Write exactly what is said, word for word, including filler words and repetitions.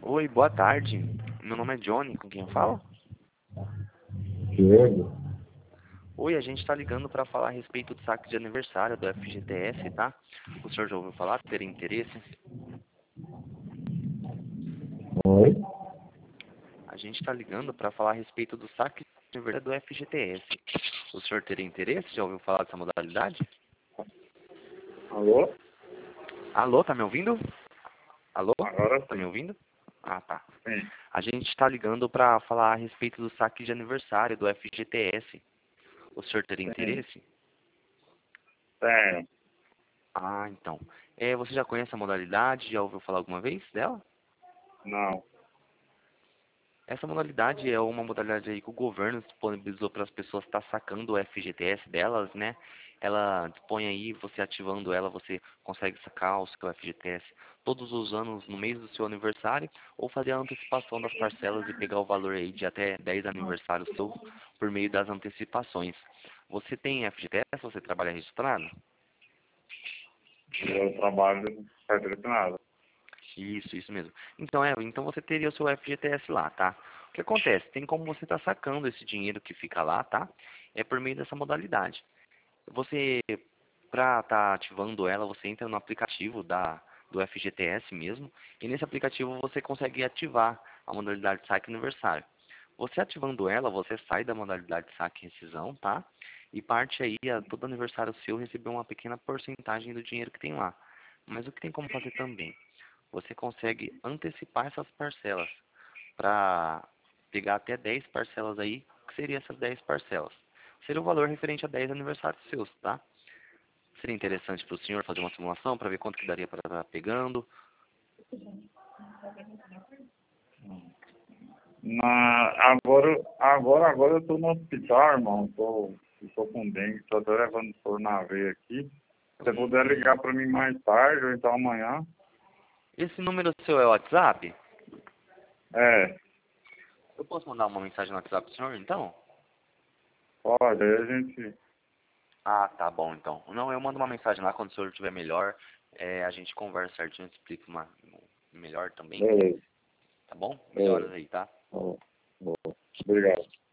Oi, boa tarde. Meu nome é Johnny, com quem eu falo? Diego? Oi, a gente está ligando para falar a respeito do saque de aniversário do F G T S, tá? O senhor já ouviu falar? Ter interesse? Oi? A gente está ligando para falar a respeito do saque de aniversário do F G T S. O senhor teria interesse? Já ouviu falar dessa modalidade? Alô? Alô, tá me ouvindo? Alô? Agora Tá me sim. ouvindo? Ah, tá. Sim. A gente está ligando para falar a respeito do saque de aniversário do F G T S. O senhor teria Sim. interesse? Tem. Ah, então. É, você já conhece a modalidade? Já ouviu falar alguma vez dela? Não. Essa modalidade é uma modalidade aí que o governo disponibilizou para as pessoas estar sacando o F G T S delas, né? Ela dispõe aí, você ativando ela, você consegue sacar o seu F G T S todos os anos no mês do seu aniversário ou fazer a antecipação das parcelas e pegar o valor aí de até dez aniversários seus por meio das antecipações. Você tem F G T S? Você trabalha registrado? Eu trabalho patrocinado. Isso, isso mesmo. Então, é, então você teria o seu F G T S lá, tá? O que acontece? Tem como você estar sacando esse dinheiro que fica lá, tá? É por meio dessa modalidade. Você, para estar ativando ela, você entra no aplicativo da, do F G T S mesmo, e nesse aplicativo você consegue ativar a modalidade saque aniversário. Você ativando ela, você sai da modalidade saque e rescisão, tá? E parte aí, a todo aniversário seu, receber uma pequena porcentagem do dinheiro que tem lá. Mas o que tem como fazer também? Você consegue antecipar essas parcelas para pegar até dez parcelas aí, que seriam essas dez parcelas. Seria o valor referente a dez aniversários seus, tá? Seria interessante para o senhor fazer uma simulação para ver quanto que daria para estar pegando. Na, agora, agora, agora eu tô no hospital, irmão. Tô, eu tô com dengue, tô até levando soro na veia aqui. Se você puder Hum. ligar pra mim mais tarde ou então amanhã. Esse número seu é o WhatsApp? É, Eu posso mandar uma mensagem no WhatsApp pro senhor, então? pode, aí a gente. Ah, tá bom, então. Não, eu mando uma mensagem lá quando o senhor estiver melhor. É, a gente conversa certinho, explica uma, melhor também. Beleza, Tá bom? Melhoras beleza. aí, tá? Ó, ó. Obrigado.